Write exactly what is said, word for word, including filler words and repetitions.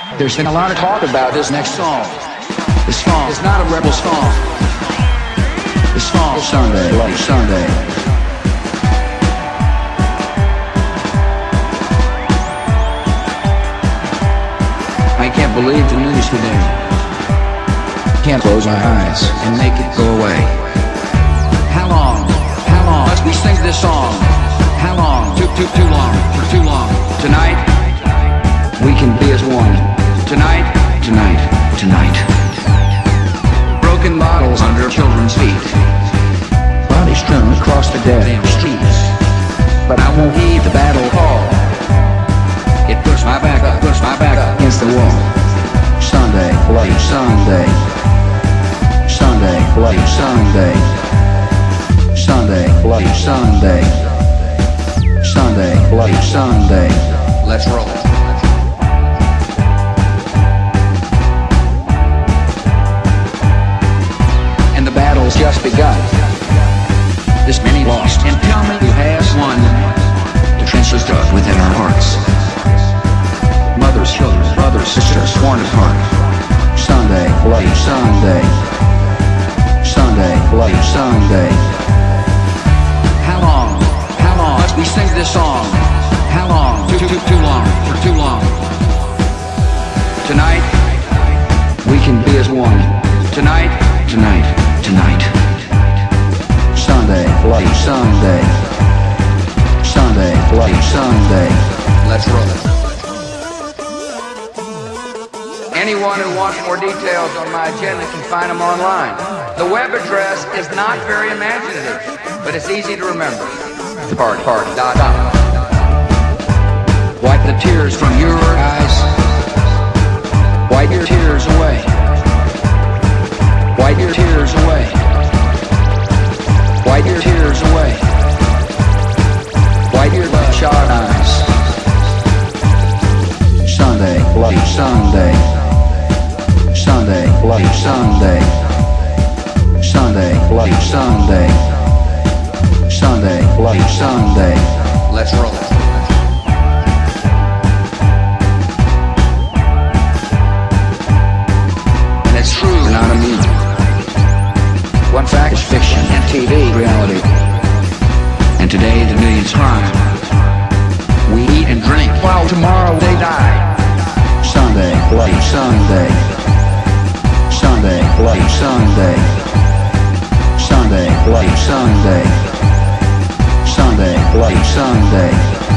There's been a lot of talk about this next song. This song is not a rebel song. This song is Sunday, Bloody Sunday. I can't believe the news today. Can't close my eyes and make it go away. How long? How long must we sing this song? How long? Too, too, too long. For too long. Tonight, we can be as one. Tonight, tonight, tonight. Broken bottles under children's feet. Bodies strewn across the damn streets. But I won't heed the battle call. It puts my back up, puts my back up against the wall. Sunday, Bloody Sunday. Sunday, Bloody Sunday. Sunday, Bloody Sunday. Sunday, Bloody Sunday. Let's roll it. And the battle's just begun. This many lost, and tell me who has won. The trenches dug within our hearts. Mothers, children, brothers, sisters, torn apart. Sunday, Bloody Sunday. Sunday, Bloody Sunday. How long? How long must we sing this song? How long? Too, too, too long. For too long. Tonight, we can be as one. Tonight, tonight, tonight. Sunday, Bloody Sunday. Sunday, Bloody Sunday. Let's roll it. Anyone who wants more details on my agenda can find them online. The web address is not very imaginative, but it's easy to remember. Party, party, dot, dot. Wipe the tears from your eyes. Wipe your tears away. Wipe your tears away. Wipe your tears away. Wipe your bloodshot eyes. Sunday, Bloody Sunday. Sunday, Bloody Sunday. Sunday, Bloody Sunday. Sunday, Bloody Sunday. Let's roll it. And it's true, we're not immune. One fact is fiction and T V reality. And today the millions crime. We eat and drink while tomorrow they die. Sunday, Bloody Sunday. Sunday, Bloody Sunday. Sunday, Bloody Sunday. Sunday, Bloody Sunday.